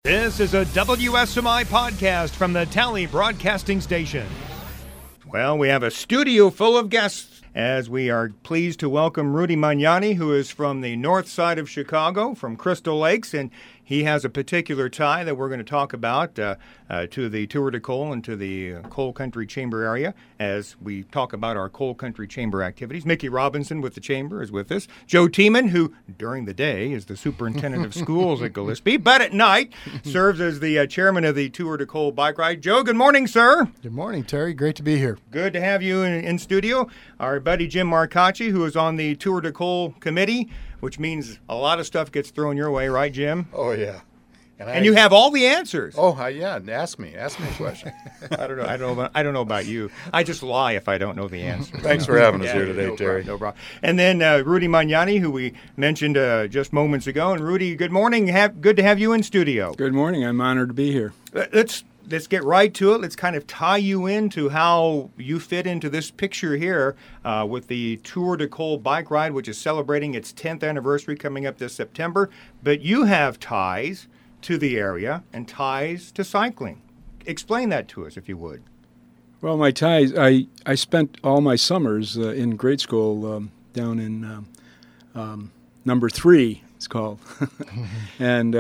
This is a WSMI podcast from the Tally Broadcasting Station. Well, we have a studio full of guests as we are pleased to welcome Rudy Magnani, who is from the north side of Chicago, from Crystal Lakes, and he has a particular tie that we're going to talk about to the Tour de Cole and to the Cole Country Chamber area as we talk about our Cole Country Chamber activities. Mickey Robinson with the Chamber is with us. Joe Tiemann, who during the day is the superintendent of schools at Gillespie, but at night serves as the chairman of the Tour de Cole bike ride. Joe, good morning, sir. Good morning, Terry. Great to be here. Good to have you in studio. Our buddy Jim Marcacci, who is on the Tour de Cole committee, which means a lot of stuff gets thrown your way, right, Jim? Oh, yeah. And you have all the answers. Oh, yeah. Ask me a question. I don't know about you. I just lie if I don't know the answer. Thanks for having us here today, Terry. No problem. And then Rudy Magnani, who we mentioned just moments ago. And Rudy, good morning. Good to have you in studio. Good morning. I'm honored to be here. Let's get right to it. Let's kind of tie you into how you fit into this picture here with the Tour de Cole bike ride, which is celebrating its 10th anniversary coming up this September. But you have ties to the area and ties to cycling. Explain that to us, if you would. Well, my ties, I spent all my summers in grade school down in number 3, it's called. And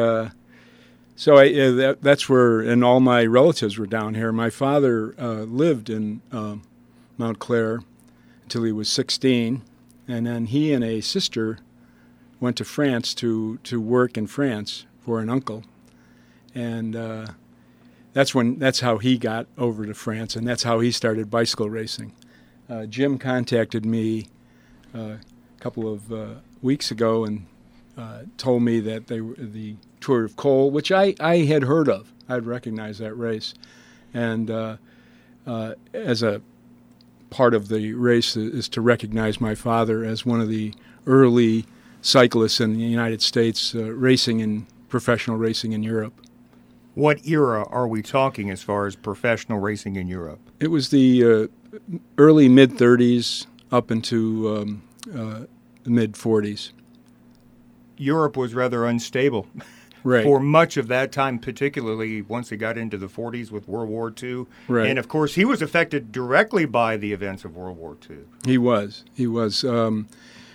so that's where, and all my relatives were down here. My father lived in Mount Clair until he was 16, and then he and a sister went to France to work in France for an uncle, and that's how he got over to France, and that's how he started bicycle racing. Jim contacted me a couple of weeks ago and told me that they were the Tour of Cole, which I had heard of. I'd recognized that race, and as a part of the race is to recognize my father as one of the early cyclists in the United States professional racing in Europe. What era are we talking as far as professional racing in Europe? It was the early mid-30s up into the mid-40s. Europe was rather unstable right. for much of that time, particularly once it got into the 40s with World War II. Right. And, of course, he was affected directly by the events of World War II. He was. In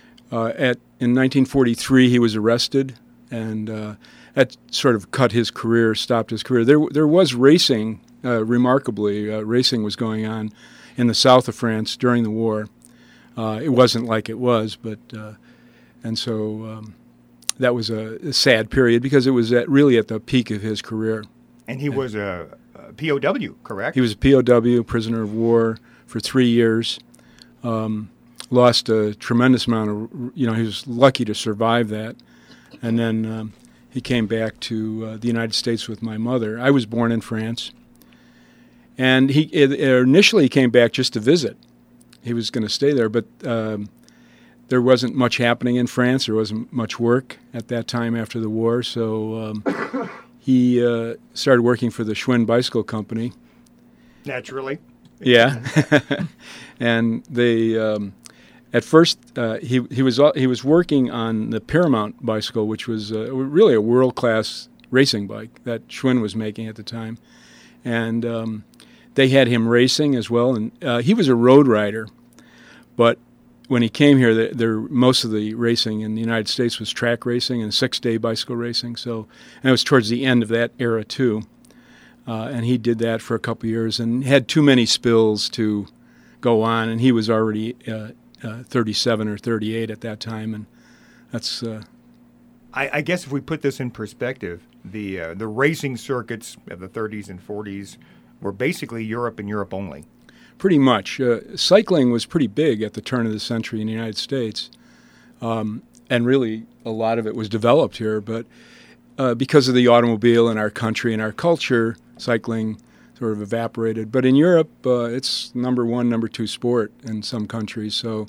1943, he was arrested, and that sort of stopped his career. There was racing, remarkably. Racing was going on in the south of France during the war. It wasn't like it was, but and so that was a sad period because it was really at the peak of his career. And he was a POW, correct? He was a POW, prisoner of war, for 3 years. Lost a tremendous amount of, he was lucky to survive that. And then he came back to the United States with my mother. I was born in France. And he initially came back just to visit. He was going to stay there, but there wasn't much happening in France. There wasn't much work at that time after the war. So he started working for the Schwinn Bicycle Company. Naturally. Yeah. And they... At first, he was working on the Paramount bicycle, which was really a world-class racing bike that Schwinn was making at the time, and they had him racing as well. And he was a road rider, but when he came here, most of the racing in the United States was track racing and 6-day bicycle racing. And it was towards the end of that era too, and he did that for a couple of years and had too many spills to go on, and he was already 37 or 38 at that time, and that's. I guess if we put this in perspective, the racing circuits of the 30s and 40s were basically Europe and Europe only. Pretty much, cycling was pretty big at the turn of the century in the United States, and really a lot of it was developed here. But because of the automobile in our country and our culture, cycling sort of evaporated. But in Europe, it's number 1, number 2 sport in some countries. So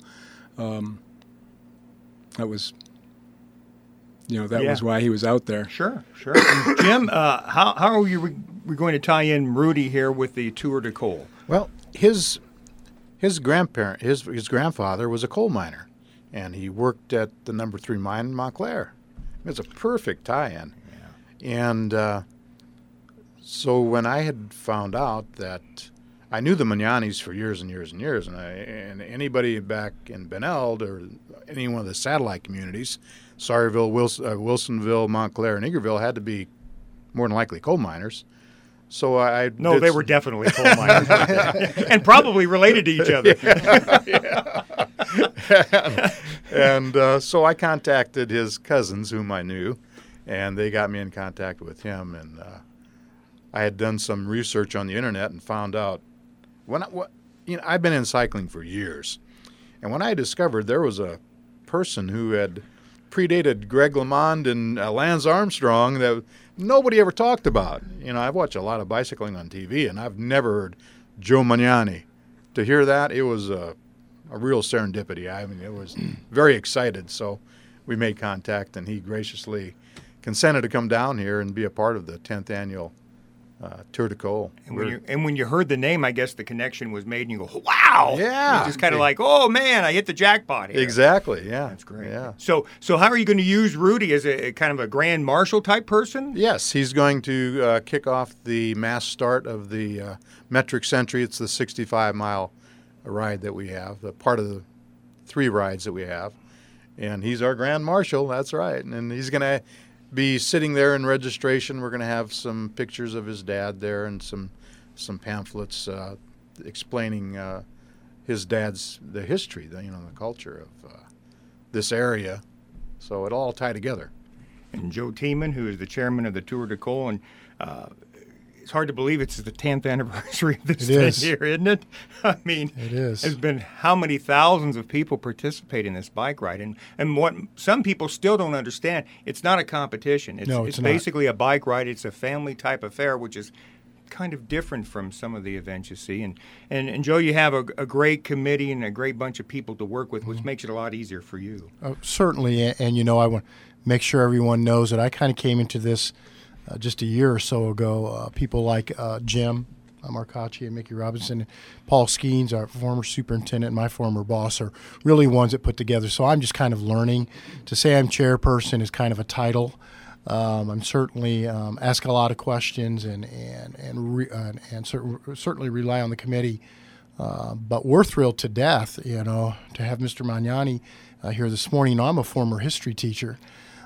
that was, was why he was out there. Sure. Jim, how are we're going to tie in Rudy here with the Tour de Cole? Well, his grandfather was a coal miner, and he worked at the number 3 mine in Montclair. It's a perfect tie-in. Yeah. And So when I had found out that I knew the Magnanis for years and years and years, and anybody back in Beneld or any one of the satellite communities, Sawyerville, Wilsonville, Montclair, and Eagerville had to be more than likely coal miners. So they were definitely coal miners, and probably related to each other. And so I contacted his cousins, whom I knew, and they got me in contact with him. And I had done some research on the internet and found out I've been in cycling for years, and when I discovered there was a person who had predated Greg LeMond and Lance Armstrong that nobody ever talked about. I've watched a lot of bicycling on TV, and I've never heard Joe Magnani. To hear that, it was a real serendipity. I mean, it was very excited. So we made contact, and he graciously consented to come down here and be a part of the 10th annual Tour de Col. And when you heard the name, I guess the connection was made, and you go, wow! Yeah. It's just kind of like, oh, man, I hit the jackpot here. Exactly, yeah. That's great. Yeah. So how are you going to use Rudy as a kind of a grand marshal type person? Yes, he's going to kick off the mass start of the Metric Century. It's the 65-mile ride that we have, the part of the 3 rides that we have. And he's our grand marshal, that's right. And he's going to be sitting there in registration. We're going to have some pictures of his dad there and some pamphlets explaining his dad's the history, the culture of this area. So it'll all tie together. And Joe Tiemann, who is the chairman of the Tour de Col, and it's hard to believe it's the 10th anniversary of this thing here, isn't it? I mean, it is. There's been how many thousands of people participate in this bike ride, and what some people still don't understand, it's not a competition. It's basically a bike ride. It's a family type affair, which is kind of different from some of the events you see. And Joe, you have a great committee and a great bunch of people to work with, which makes it a lot easier for you. Certainly, and I want to make sure everyone knows that I kind of came into this just a year or so ago. People like Jim Marcacci and Mickey Robinson, Paul Skeens, our former superintendent, and my former boss, are really ones that put together. So I'm just kind of learning. To say I'm chairperson is kind of a title. I'm certainly ask a lot of questions and certainly rely on the committee. But we're thrilled to death, to have Mr. Magnani here this morning. I'm a former history teacher.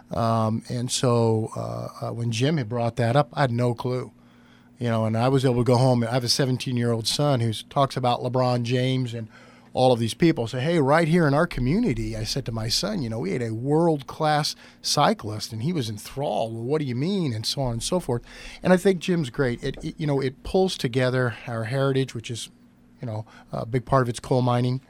And so when Jim had brought that up, I had no clue, and I was able to go home. I have a 17-year-old son who talks about LeBron James and all of these people. So, hey, right here in our community, I said to my son, we had a world-class cyclist, and he was enthralled. Well, what do you mean? And so on and so forth. And I think Jim's great. It pulls together our heritage, which is, a big part of it's coal mining,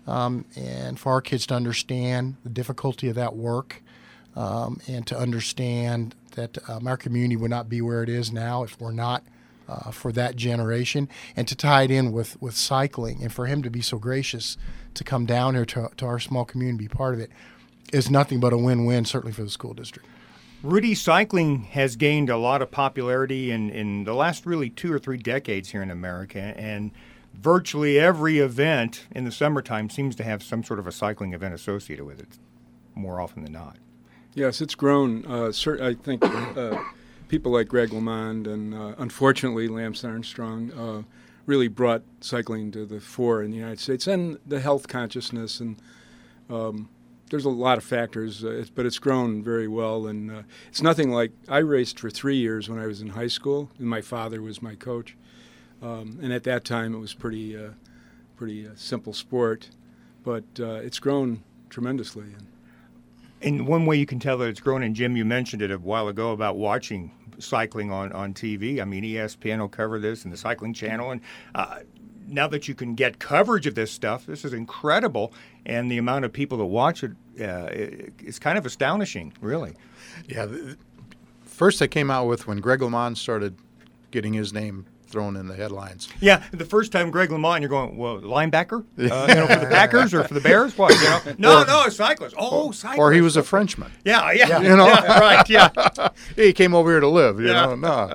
and for our kids to understand the difficulty of that work. And to understand that our community would not be where it is now if we're not for that generation, and to tie it in with cycling, and for him to be so gracious to come down here to our small community, be part of it, is nothing but a win-win, certainly for the school district. Rudy, cycling has gained a lot of popularity in the last really 2 or 3 decades here in America, and virtually every event in the summertime seems to have some sort of a cycling event associated with it, more often than not. Yes, it's grown. I think people like Greg LeMond and, unfortunately, Lance Armstrong really brought cycling to the fore in the United States, and the health consciousness. And there's a lot of factors, but it's grown very well. And it's nothing like – I raced for 3 years when I was in high school, and my father was my coach. And at that time, it was pretty simple sport. But it's grown tremendously. And one way you can tell that it's grown, and Jim, you mentioned it a while ago about watching cycling on TV. I mean, ESPN will cover this and the Cycling Channel. And now that you can get coverage of this stuff, this is incredible. And the amount of people that watch it is kind of astonishing, really. Yeah. First they came out with when Greg LeMond started getting his name thrown in the headlines. Yeah, the first time Greg LeMond, you're going, well, linebacker? For the Packers or for the Bears? What? No, a cyclist. Oh, cyclist. Or he was a Frenchman. Yeah. Right, yeah. He came over here to live, no.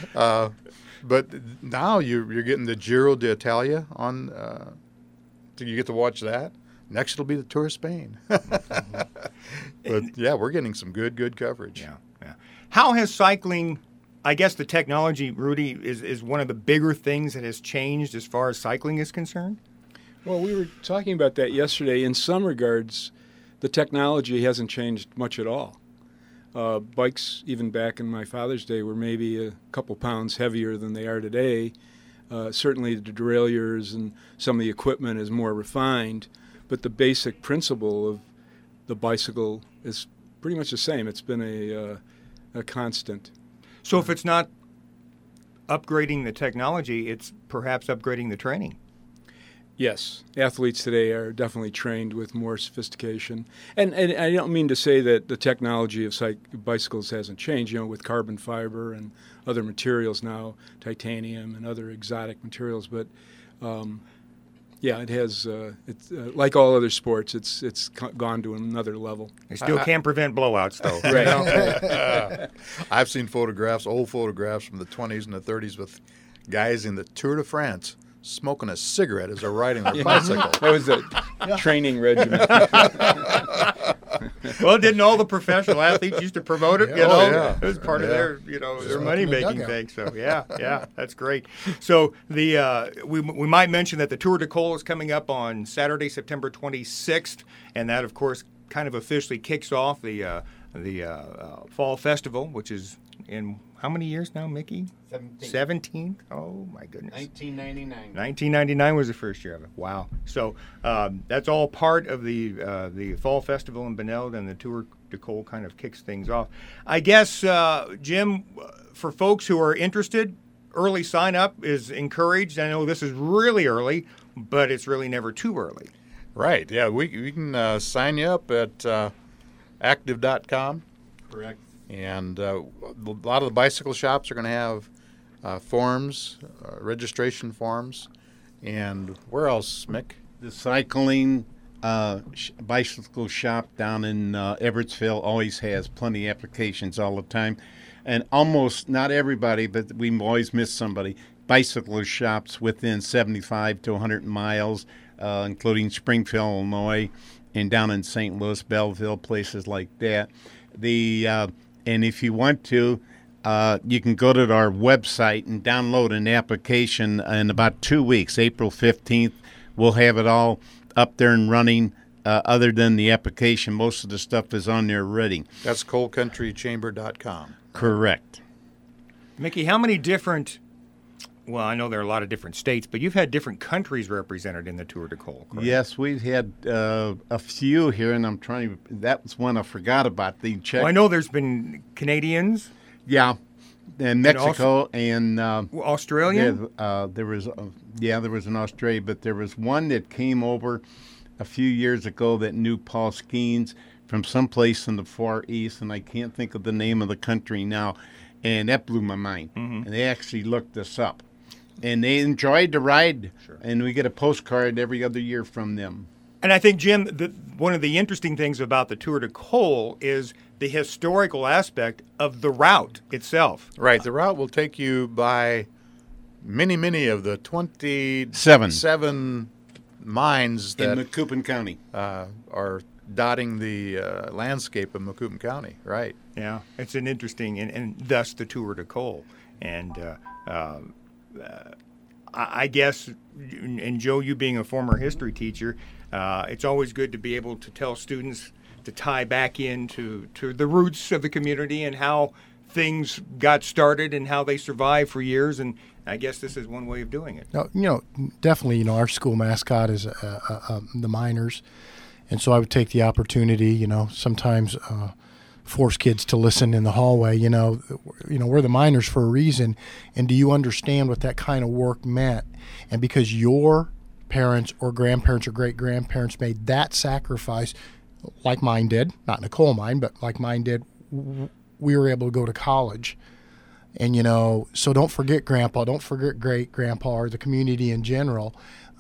But now you're getting the Giro d'Italia on, you get to watch that. Next it'll be the Tour of Spain. But, yeah, we're getting some good coverage. Yeah. How has cycling I guess the technology, Rudy, is one of the bigger things that has changed as far as cycling is concerned? Well, we were talking about that yesterday. In some regards, the technology hasn't changed much at all. Bikes, even back in my father's day, were maybe a couple pounds heavier than they are today. Certainly the derailleurs and some of the equipment is more refined, but the basic principle of the bicycle is pretty much the same. It's been a constant. So if it's not upgrading the technology, it's perhaps upgrading the training. Yes, athletes today are definitely trained with more sophistication. And I don't mean to say that the technology of bicycles hasn't changed, with carbon fiber and other materials now, titanium and other exotic materials. But, it has, like all other sports, it's gone to another level. They still can't prevent blowouts, though. Right. I've seen old photographs from the 20s and the 30s with guys in the Tour de France smoking a cigarette as they're riding their bicycle. That was a training regimen. Well, didn't all the professional athletes used to promote it? Yeah. It was part of their, their money-making thing. So, yeah, that's great. So we might mention that the Tour de Col is coming up on Saturday, September 26th, and that, of course, kind of officially kicks off the Fall Festival, which is in how many years now, Mickey? 17? Oh, my goodness. 1999. 1999 was the first year of it. Wow. So that's all part of the Fall Festival in Benilde, and the Tour de Col kind of kicks things off. I guess, Jim, for folks who are interested, early sign-up is encouraged. I know this is really early, but it's really never too early. Right. Yeah, we can sign you up at active.com. Correct. And a lot of the bicycle shops are going to have forms, registration forms. And where else, Mick? The cycling bicycle shop down in Everettsville always has plenty of applications all the time. And almost not everybody, but we always miss somebody. Bicycle shops within 75 to 100 miles, including Springfield, Illinois, and down in St. Louis, Belleville, places like that. And if you want to, you can go to our website and download an application in about 2 weeks. April 15th, we'll have it all up there and running. Other than the application, most of the stuff is on there already. That's coalcountrychamber.com. Correct. Mickey, how many different, well, I know there are a lot of different states, but you've had different countries represented in the Tour de Col, correct? Yes, we've had a few here, and that was one I forgot about. The Czech. Well, I know there's been Canadians. Yeah, and Mexico and Australia. There was an Australia, but there was one that came over a few years ago that knew Paul Skeens from someplace in the Far East, and I can't think of the name of the country now, and that blew my mind. Mm-hmm. And they actually looked us up, and they enjoyed the ride, sure. And we get a postcard every other year from them. And I think, Jim, one of the interesting things about the Tour de Col is the historical aspect of the route itself. Right. The route will take you by many of the 27 mines that in Macoupin County are dotting the landscape of Macoupin County. Right. Yeah. It's an interesting, and thus the Tour de Col. And I guess, and Joe, you being a former history teacher, it's always good to be able to tell students to tie back into the roots of the community and how things got started and how they survived for years. And I guess this is one way of doing it. Definitely, our school mascot is the Miners. And so I would take the opportunity, sometimes force kids to listen in the hallway. We're the Miners for a reason. And do you understand what that kind of work meant? And because your parents or grandparents or great-grandparents made that sacrifice, like mine did, not in a coal mine, but like mine did, we were able to go to college. And, so don't forget Grandpa, don't forget great-grandpa or the community in general.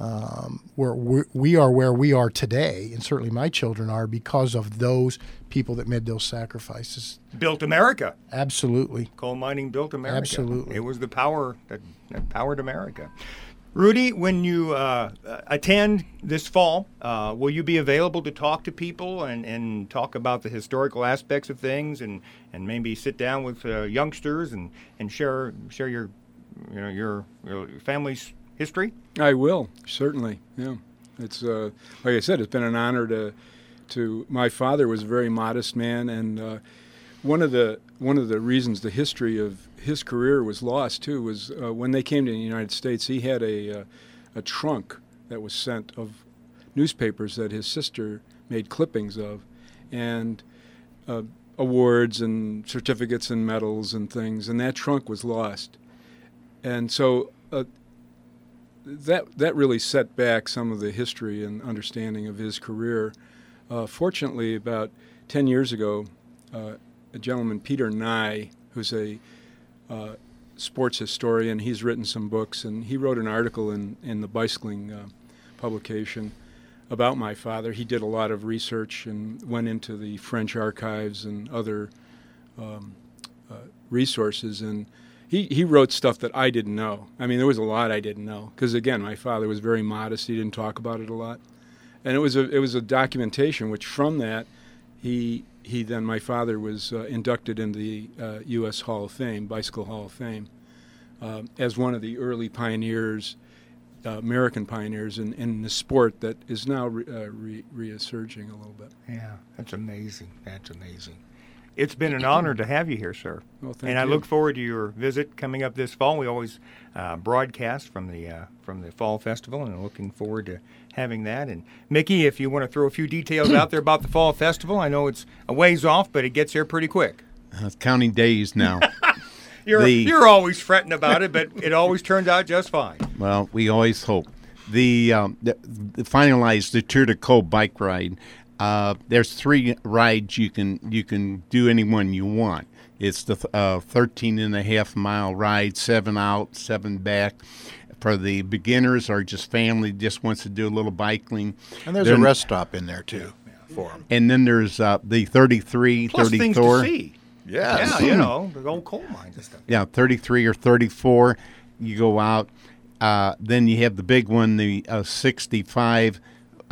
We are where we are today, and certainly my children are, because of those people that made those sacrifices. Built America. Absolutely. Coal mining built America. Absolutely. It was the power that powered America. Rudy, when you attend this fall, will you be available to talk to people and talk about the historical aspects of things and maybe sit down with youngsters and share your family's history? I will, certainly, yeah. It's like I said, it's been an honor to my father was a very modest man, and one of the reasons the history of his career was lost too was when they came to the United States, he had a trunk that was sent of newspapers that his sister made clippings of, and awards and certificates and medals and things, and that trunk was lost, and so that really set back some of the history and understanding of his career. Fortunately, about 10 years ago, a gentleman, Peter Nye, who's a sports historian, he's written some books, and he wrote an article in the bicycling publication about my father. He did a lot of research and went into the French archives and other resources, and he wrote stuff that I didn't know. I mean, there was a lot I didn't know, because again, my father was very modest. He didn't talk about it a lot, and it was a documentation. Which from that, my father was inducted into the U.S. Hall of Fame, Bicycle Hall of Fame, as one of the early pioneers, American pioneers in the sport that is now resurging a little bit. Yeah, that's amazing. That's amazing. It's been an honor to have you here, sir. Well, thank and you. I look forward to your visit coming up this fall. We always broadcast from the Fall Festival, and I'm looking forward to having that. And Mickey, if you want to throw a few details out there about the Fall Festival, I know it's a ways off, but it gets there pretty quick. Counting days now. You're always fretting about it, but it always turns out just fine. Well, we always hope. The finalized the Tour de Caux bike ride. There's 3 rides you can do any one you want. It's the 13.5-mile ride, 7 out, 7 back. For the beginners or just family just wants to do a little biking. And there's a rest stop in there too for them. And then there's the 33, Plus 34. things to see. Yes. Yeah, the old coal mines and stuff. Yeah, 33 or 34. You go out. Then you have the big one, the 65.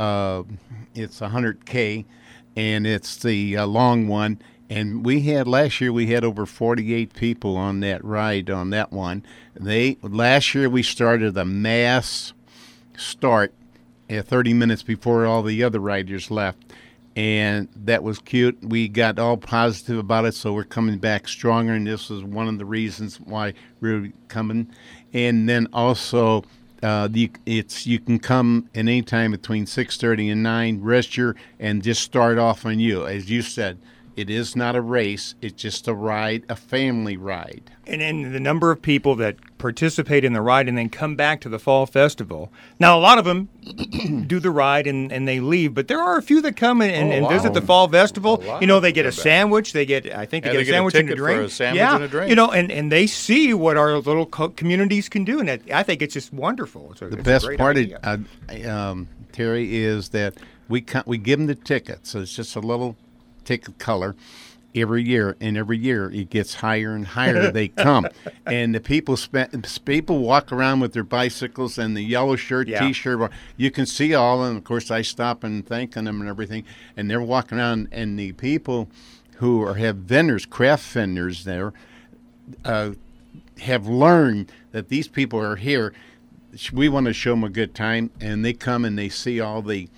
It's 100K, and it's the long one. And last year we had over 48 people on that ride on that one. Last year we started a mass start 30 minutes before all the other riders left. And that was cute. We got all positive about it, so we're coming back stronger, and this is one of the reasons why we're coming. And then also, you can come at any time between 6:30 and 9, register, and just start off on you. As you said, it is not a race. It's just a ride, a family ride. And then the number of people that participate in the ride and then come back to the Fall Festival. Now, a lot of them do the ride and they leave, but there are a few that come and visit the Fall Festival. They get a sandwich. I think they get a sandwich and a drink. For a sandwich and a drink. And they see what our little communities can do, and I think it's just wonderful. The best part, Terry, is that we give them the tickets. So it's just a little ticket color every year, and every year it gets higher and higher. They come, and the people walk around with their bicycles and the yellow shirt, T-shirt. You can see all of them. Of course, I stop and thanking them and everything, and they're walking around. And the people who have vendors, craft vendors there, have learned that these people are here. We want to show them a good time, and they come and they see all the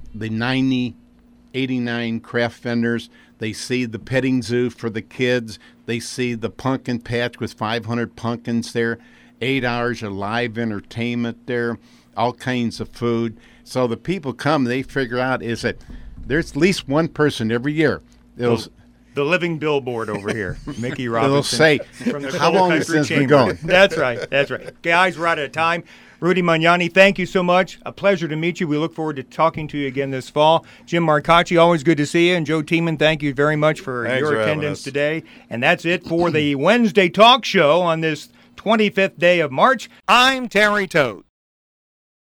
89 craft vendors. They see the petting zoo for the kids. They see the pumpkin patch with 500 pumpkins there, 8 hours of live entertainment there, all kinds of food. So the people come, they figure out is that there's at least one person every year. The living billboard over here, Mickey Robinson. They'll say, from the how long has this been going? That's right. Guys, we're out of time. Rudy Magnani, thank you so much. A pleasure to meet you. We look forward to talking to you again this fall. Jim Marcacci, always good to see you. And Joe Tiemann, thank you very much for your attendance today. And that's it for the Wednesday Talk Show on this 25th day of March. I'm Terry Toad.